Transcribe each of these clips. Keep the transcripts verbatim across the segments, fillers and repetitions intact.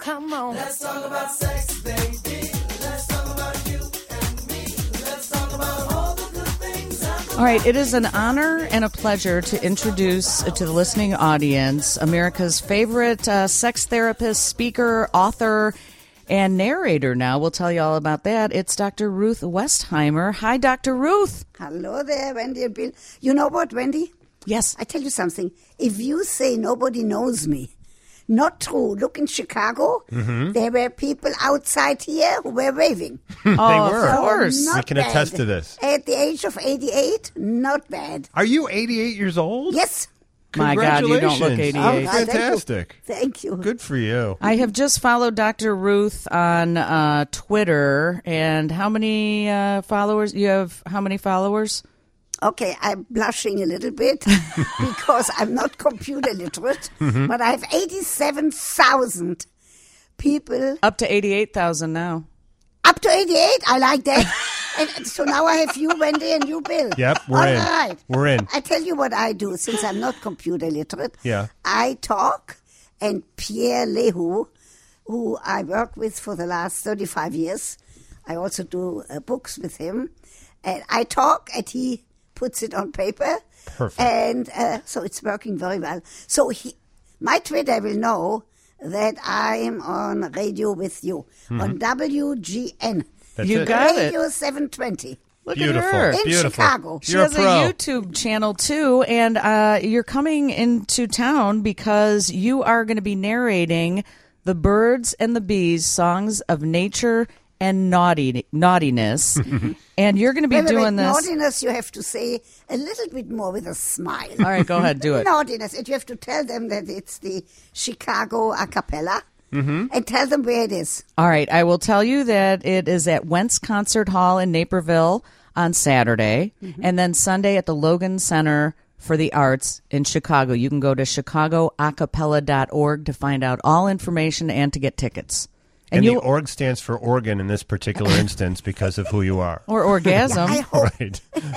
come on. Let's talk about sex, baby. Let's talk about you and me. Let's talk about all the good things. All right, it is an honor and a pleasure to introduce to the listening audience America's favorite uh, sex therapist, speaker, author, and narrator now. We'll tell you all about that. It's Doctor Ruth Westheimer. Hi, Doctor Ruth. Hello there, Wendy and Bill. You know what, Wendy? Yes. I tell you something. If you say nobody knows me, not true. Look in Chicago. Mm-hmm. There were people outside here who were waving. They Oh, were. of course. Not We can bad. attest to this. At the age of eighty-eight, not bad. Are you eighty-eight years old? Yes. My God, you don't look Congratulations. eighty-eight. Oh, thank you. Fantastic. Thank you. Good for you. I have just followed Doctor Ruth on uh, Twitter. And how many uh, followers? You have how many followers? Okay, I'm blushing a little bit because I'm not computer literate, Mm-hmm. but I have eighty-seven thousand people. Up to eighty-eight thousand now. Up to eighty-eight, I like that. And so now I have you, Wendy, and you, Bill. Yep, we're All in. right. We're in. I tell you what I do, since I'm not computer literate. Yeah. I talk, and Pierre Lehu, who I work with for the last thirty-five years, I also do uh, books with him, and I talk, and he puts it on paper. Perfect. And uh, so it's working very well. So he, my Twitter will know that I'm on radio with you, on W G N. That's You it. got it. Radio seven twenty. Look Beautiful. at her. In Beautiful. Chicago. She You're has a pro. a YouTube channel too, and uh, you're coming into town because you are going to be narrating the Birds and the Bees songs of nature and naughty naughtiness, and you're going to be Wait, wait, doing wait. this. Naughtiness, you have to say a little bit more with a smile. All right, go ahead, do it. Naughtiness, and you have to tell them that it's the Chicago a cappella, and tell them where it is. All right, I will tell you that it is at Wentz Concert Hall in Naperville on Saturday, and then Sunday at the Logan Center for the Arts in Chicago. You can go to chicago acapella dot org to find out all information and to get tickets. And, you the org stands for organ in this particular instance because of who you are. or orgasm. I hope, Right.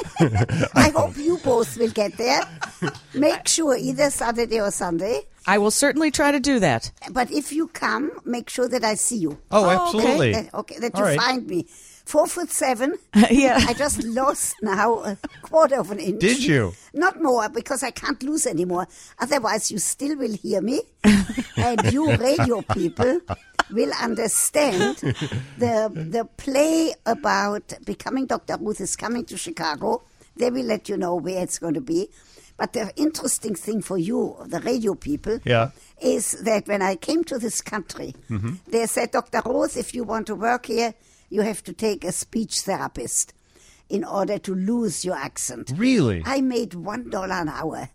I hope you both will get there. Make sure either Saturday or Sunday. I will certainly try to do that. But if you come, make sure that I see you. Oh, okay. absolutely. That, okay, that All you right. find me. Four foot seven. Yeah. I just lost now a quarter of an inch. Did you? Not more, because I can't lose anymore. Otherwise, you still will hear me. And you radio people will understand the the play about becoming Doctor Ruth is coming to Chicago. They will let you know where it's going to be. But the interesting thing for you, the radio people, Yeah. is that when I came to this country, they said, Doctor Ruth, if you want to work here, you have to take a speech therapist in order to lose your accent. Really? I made one dollar an hour.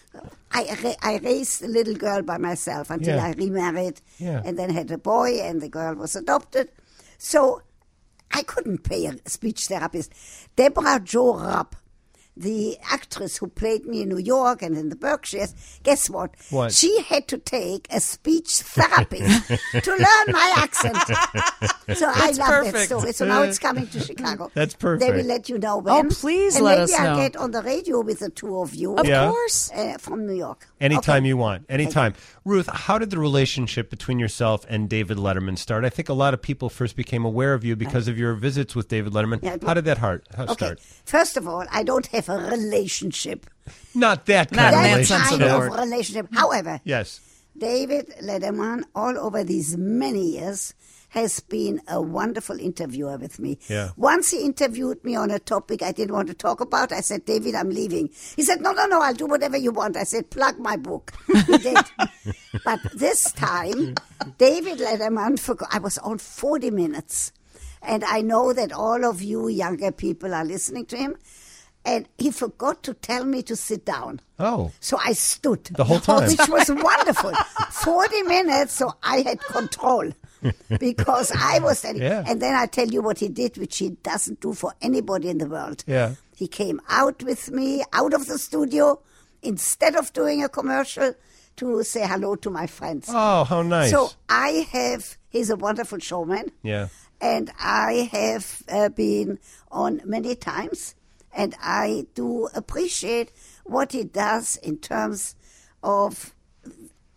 I, ra- I raised a little girl by myself until Yeah. I remarried, Yeah. and then had a boy, and the girl was adopted. So I couldn't pay a speech therapist. Deborah Jo Rupp, the actress who played me in New York and in the Berkshires, guess what? What? She had to take a speech therapist to learn my accent. So I love that perfect. story. So now it's coming to Chicago. That's They perfect. will let you know when. Oh, please and let maybe us I'll know. get on the radio with the two of you Of Yeah. course. uh, from New York. Anytime Okay. you want. Anytime. Ruth, how did the relationship between yourself and David Letterman start? I think a lot of people first became aware of you because of your visits with David Letterman. Yeah, how did that heart, how Okay. start? First of all, I don't have a relationship. Not that Not kind in of that That sense kind of the of word. relationship. However, Yes. David Letterman, all over these many years, has been a wonderful interviewer with me. Yeah. Once he interviewed me on a topic I didn't want to talk about. I said, David, I'm leaving. He said, no, no, no, I'll do whatever you want. I said, plug my book. He did. But this time, David Letterman forgot. I was on forty minutes. And I know that all of you younger people are listening to him. And he forgot to tell me to sit down. Oh. So I stood. The whole time. Which was wonderful. forty minutes, so I had control. Because I was... Yeah. And then I tell you what he did, which he doesn't do for anybody in the world. Yeah. He came out with me, out of the studio, instead of doing a commercial, to say hello to my friends. Oh, how nice. So I have... He's a wonderful showman. Yeah. And I have uh, been on many times, and I do appreciate what he does in terms of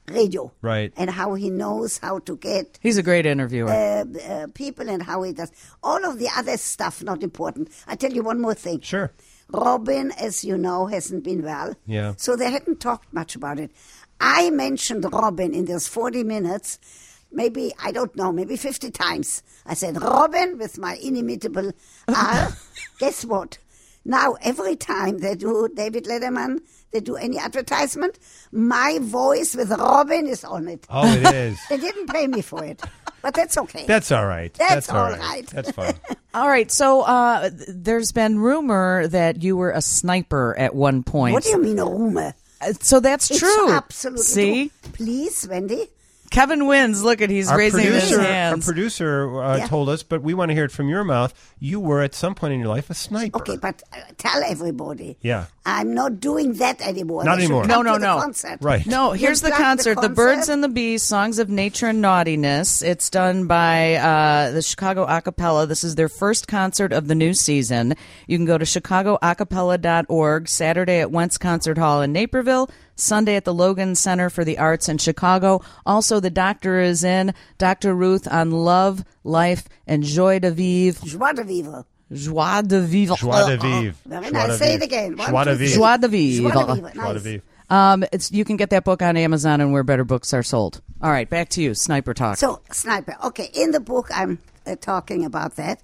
radio. Right. And how he knows how to get He's a great interviewer. uh, uh, people and how he does. All of the other stuff, not important. I tell you one more thing. Sure. Robin, as you know, hasn't been well. Yeah. So they hadn't talked much about it. I mentioned Robin in those forty minutes, maybe, I don't know, maybe fifty times. I said, Robin, with my inimitable R. Guess what? Now, every time they do David Letterman, they do any advertisement, my voice with Robin is on it. Oh, it is. They didn't pay me for it, but that's okay. That's all right. That's all all right. right. That's fine. All right, so uh, th- there's been rumor that you were a sniper at one point. What do you mean, a rumor? Uh, So that's It's true. absolutely See? true. Please, Wendy. Kevin wins. Look at he's Our raising his producer, our hands. producer uh, Yeah. told us, but we want to hear it from your mouth. You were at some point in your life a sniper. Okay, but uh, tell everybody. Yeah. I'm not doing that anymore. Not They should anymore. come No, no, to the no. concert. Right. No, here's the You've got concert, the, the Birds concert? and the Bees, Songs of Nature and Naughtiness. It's done by uh, the Chicago Acapella. This is their first concert of the new season. You can go to chicago acapella dot org, Saturday at Wentz Concert Hall in Naperville, Sunday at the Logan Center for the Arts in Chicago. Also, the doctor is in, Doctor Ruth, on love, life, and joie de vivre. Joie de vivre. Joie de vivre. Joie de vivre. Very Joie nice. de Say it vivre. again. One, Joie de two, vivre. three. Joie de vivre. Joie de vivre. Joie de Nice. vivre. Um, it's you can get that book on Amazon and where better books are sold. All right, back to you, Sniper Talk. So, sniper. Okay, in the book, I'm uh, talking about that.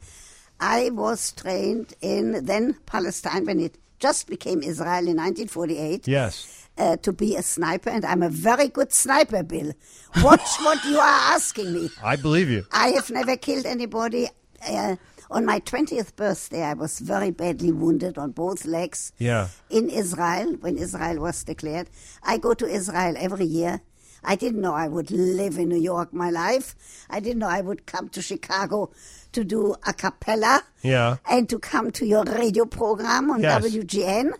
I was trained in then Palestine when it just became Israel in nineteen forty-eight. Yes. Uh, to be a sniper, and I'm a very good sniper, Bill. Watch what you are asking me. I believe you. I have never killed anybody. Uh, on my twentieth birthday, I was very badly wounded on both legs. Yeah. In Israel, when Israel was declared. I go to Israel every year. I didn't know I would live in New York my life. I didn't know I would come to Chicago to do a cappella. Yeah. And to come to your radio program on Yes. W G N.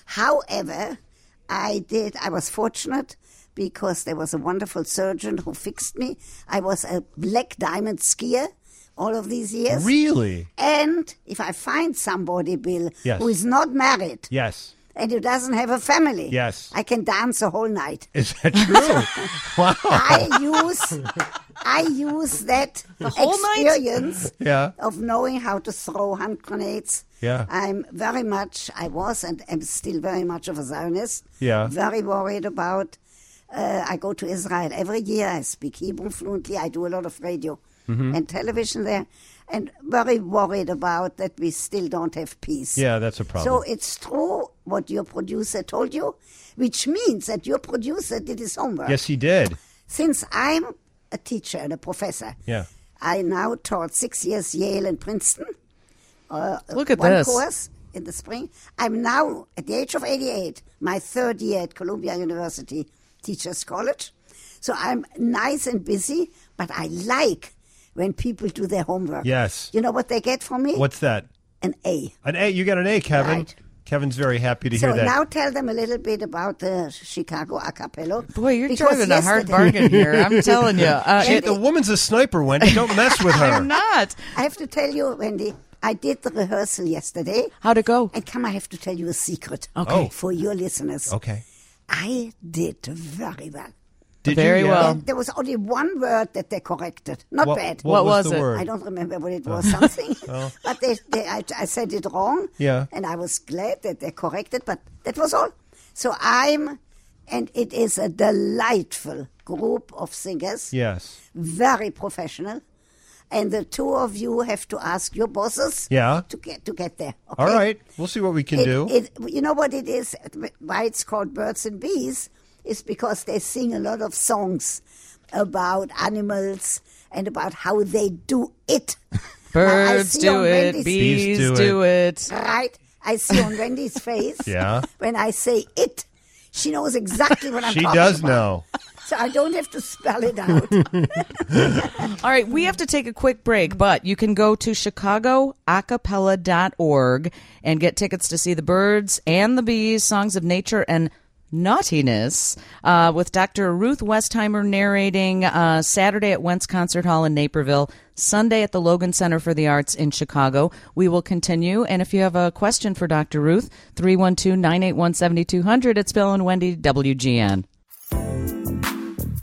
However, I did, I was fortunate because there was a wonderful surgeon who fixed me. I was a black diamond skier all of these years. Really? And if I find somebody, Bill, Yes. who is not married Yes. and who doesn't have a family, Yes. I can dance the whole night. Is that true? Wow. I use I use that whole night? experience Yeah. of knowing how to throw hand grenades. Yeah. I'm very much, I was and am still very much of a Zionist. Yeah. Very worried about, uh, I go to Israel every year. I speak Hebrew fluently. I do a lot of radio Mm-hmm. and television there. And very worried about that we still don't have peace. Yeah, that's a problem. So it's true what your producer told you, which means that your producer did his homework. Yes, he did. Since I'm a teacher and a professor, Yeah. I now taught six years Yale and Princeton. Uh, Look at one this. course in the spring. I'm now, at the age of eighty-eight, my third year at Columbia University Teachers College. So I'm nice and busy, but I like when people do their homework. Yes. You know what they get from me? What's that? An A. An A. You got an A, Kevin. Right. Kevin's very happy to So hear that. now tell them a little bit about the Chicago Acapella. Boy, you're Because driving a hard yesterday- bargain here. I'm telling you. Uh, She- it- the woman's a sniper, Wendy. Don't mess with her. I'm not. I have to tell you, Wendy, I did the rehearsal yesterday. How'd it go? And come, I have to tell you a secret. Okay. Oh. For your listeners. Okay. I did very well. Did Very you? Yeah. well. There was only one word that they corrected. Not What, bad. what What was, was the it? word? I don't remember what it was, something. But they, they, I, I said it wrong. Yeah. And I was glad that they corrected, but that was all. So I'm, and it is a delightful group of singers, Yes. very professional. And the two of you have to ask your bosses Yeah. to get to get there. Okay? All right. We'll see what we can It- do. it- you know what it is? Why it's called Birds and Bees is because they sing a lot of songs about animals and about how they do it. Birds see do on it, Wendy's- bees do do it. Right? I see on Wendy's face Yeah. when I say it, she knows exactly what I'm She talking does about. know. So I don't have to spell it out. All right, we have to take a quick break, but you can go to chicago acapella dot org and get tickets to see the Birds and the Bees, Songs of Nature and Naughtiness, uh, with Doctor Ruth Westheimer narrating uh, Saturday at Wentz Concert Hall in Naperville, Sunday at the Logan Center for the Arts in Chicago. We will continue, and if you have a question for Doctor Ruth, three one two, nine eight one, seven two zero zero, it's Bill and Wendy, W G N.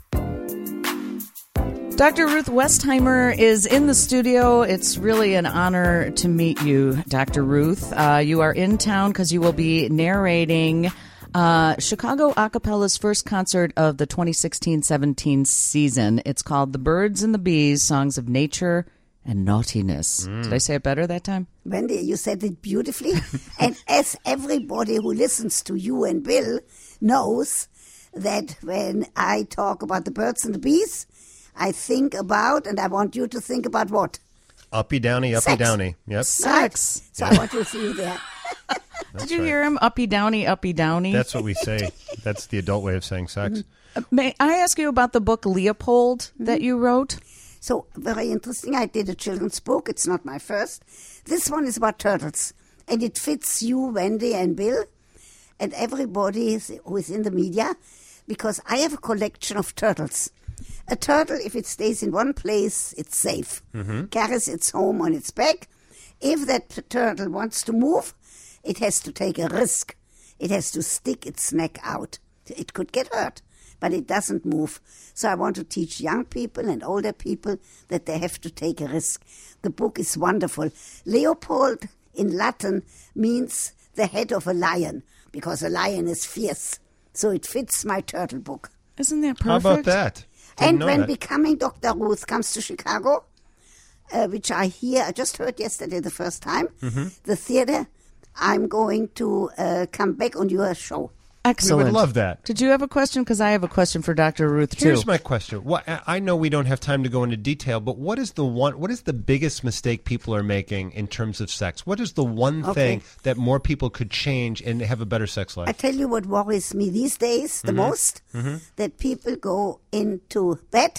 Doctor Ruth Westheimer is in the studio. It's really an honor to meet you, Doctor Ruth. Uh, you are in town because you will be narrating uh, Chicago Acapella's first concert of the twenty sixteen seventeen season. It's called The Birds and the Bees, Songs of Nature and Naughtiness. Mm. Did I say it better that time? Wendy, you said it beautifully. And as everybody who listens to you and Bill knows, that when I talk about the birds and the bees, I think about, and I want you to think about what? Uppy downy, uppy Sex. downy. Yep. Sex. So I want you to see you there. Did you right. hear him? Uppy downy, uppy downy. That's what we say. That's the adult way of saying sex. Uh, May I ask you about the book Leopold that you wrote? So, very interesting. I did a children's book. It's not my first. This one is about turtles. And it fits you, Wendy, and Bill, and everybody is- who is in the media, because I have a collection of turtles. A turtle, if it stays in one place, it's safe. Carries its home on its back. If that t- turtle wants to move, it has to take a risk. It has to stick its neck out. It could get hurt, but it doesn't move. So I want to teach young people and older people that they have to take a risk. The book is wonderful. Leopold in Latin means the head of a lion, because a lion is fierce. So it fits my turtle book. Isn't that perfect? How about that? Didn't And know when that. Becoming Doctor Ruth comes to Chicago, uh, which I hear, I just heard yesterday the first time, Mm-hmm. the theater, I'm going to uh, come back on your show. Excellent. love that. Did you have a question? Because I have a question for Doctor Ruth, too. Here's my question. What, I know we don't have time to go into detail, but what is the one? What is the biggest mistake people are making in terms of sex? What is the one Okay. thing that more people could change and have a better sex life? I tell you what worries me these days the most, that people go into bed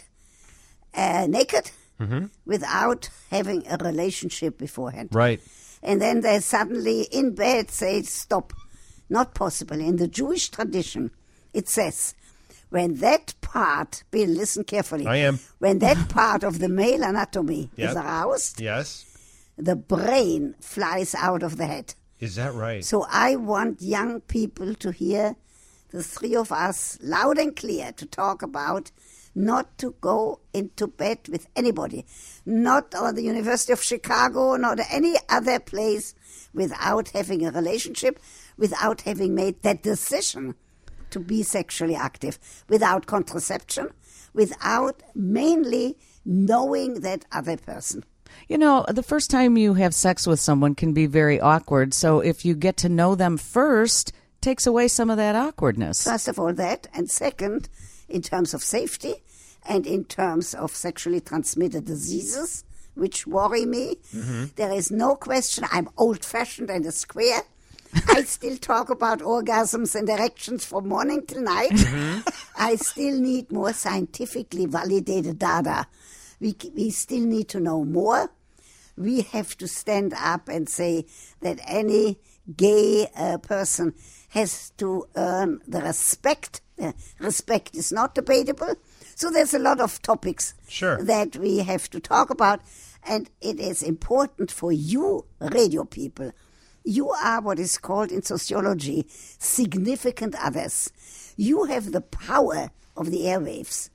uh, naked without having a relationship beforehand. Right. And then they suddenly in bed say, stop. Not possible. In the Jewish tradition, it says, when that part, Bill, listen carefully. I am. When that part of the male anatomy Yep. is aroused, Yes. the brain flies out of the head. Is that right? So I want young people to hear the three of us loud and clear to talk about not to go into bed with anybody, not on the University of Chicago, not any other place, without having a relationship, without having made that decision to be sexually active, without contraception, without mainly knowing that other person. You know, the first time you have sex with someone can be very awkward. So if you get to know them first, takes away some of that awkwardness. First of all, that. And second, in terms of safety and in terms of sexually transmitted diseases, which worry me, there is no question. I'm old-fashioned and a square. I still talk about orgasms and erections from morning till night. I still need more scientifically validated data. We, we still need to know more. We have to stand up and say that any gay uh, person has to earn the respect. Uh, respect is not debatable. So there's a lot of topics Sure. that we have to talk about. And it is important for you, radio people. You are what is called in sociology significant others. You have the power of the airwaves.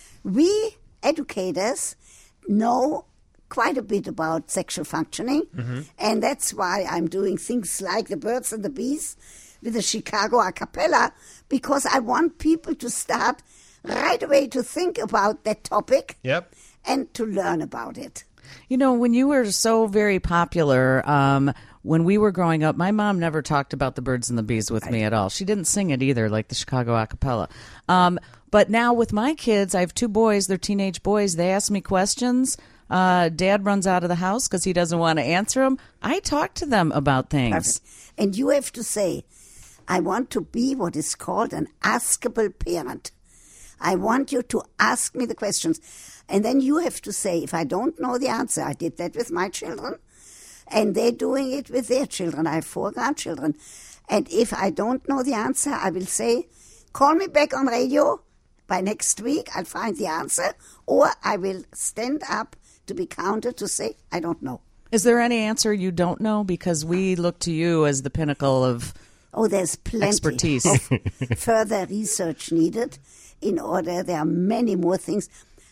We educators know quite a bit about sexual functioning, and that's why I'm doing things like the birds and the bees with the Chicago a cappella, because I want people to start right away to think about that topic Yep. and to learn about it. You know, when you were so very popular, um, when we were growing up, my mom never talked about the birds and the bees with me at all. She didn't sing it either, like the Chicago a cappella. Um, but now with my kids, I have two boys. They're teenage boys. They ask me questions. Uh, Dad runs out of the house because he doesn't want to answer them. I talk to them about things. Perfect. And you have to say, I want to be what is called an askable parent. I want you to ask me the questions. And then you have to say, if I don't know the answer, I did that with my children, and they're doing it with their children. I have four grandchildren. And if I don't know the answer, I will say, call me back on radio. By next week, I'll find the answer. Or I will stand up to be counted to say, I don't know. Is there any answer you don't know? Because we look to you as the pinnacle of Oh, there's plenty expertise. of further research needed in order. There are many more things.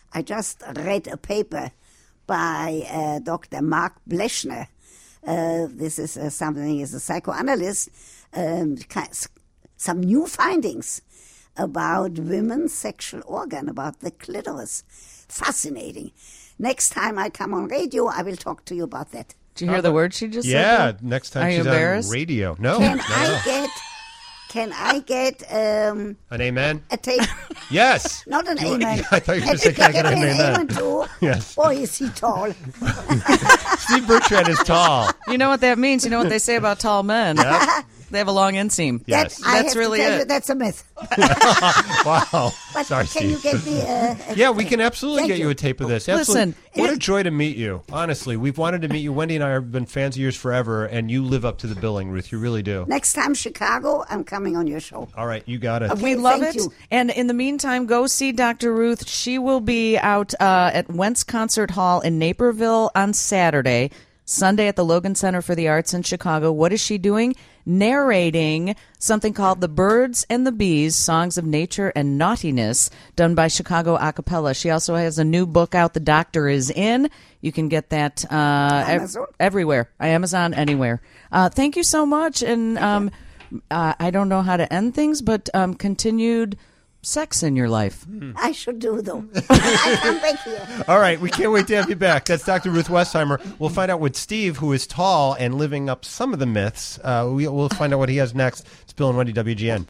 I just read a paper by uh, Doctor Mark Blechner. Uh, this is uh, something, he's a psychoanalyst. Um, some new findings about women's sexual organ, about the clitoris. Fascinating. Next time I come on radio, I will talk to you about that. Did you hear the word she just Yeah, said? next time Are you she's on embarrassed? radio. No, Can no, I no. get? Can I get um, An amen? a tape? Yes. Not an Do you- amen. I thought you were going to say, can I get an an amen? too? Yes. Boy, is he tall. Steve Bertrand is tall. You know what that means? You know what they say about tall men? Yep. They have a long inseam. Yes. That, I That's have really to tell it. you, that's a myth. Wow. But Sorry, can Steve. you get me a, a Yeah, we can absolutely Thank get you. you. a tape of this. Absolutely. Listen, What it- a joy to meet you. Honestly, we've wanted to meet you. Wendy and I have been fans of yours forever, and you live up to the billing, Ruth. You really do. Next time, Chicago, I'm coming on your show. All right, you got it. Okay. We love thank it. you. And in the meantime, go see Doctor Ruth. She will be out uh, at Wentz Concert Hall in Naperville on Saturday, Sunday at the Logan Center for the Arts in Chicago. What is she doing? Narrating something called The Birds and the Bees, Songs of Nature and Naughtiness, done by Chicago Acapella. She also has a new book out, The Doctor Is In. You can get that uh, ev- Amazon? everywhere. Amazon, anywhere. Uh, thank you so much. And um, uh, I don't know how to end things, but um, continued sex in your life. I should do, though. I come back here. All right, we can't wait to have you back. That's Doctor Ruth Westheimer. We'll find out what Steve, who is tall and living up some of the myths, uh, we, we'll find out what he has next. It's Bill and Wendy, W G N.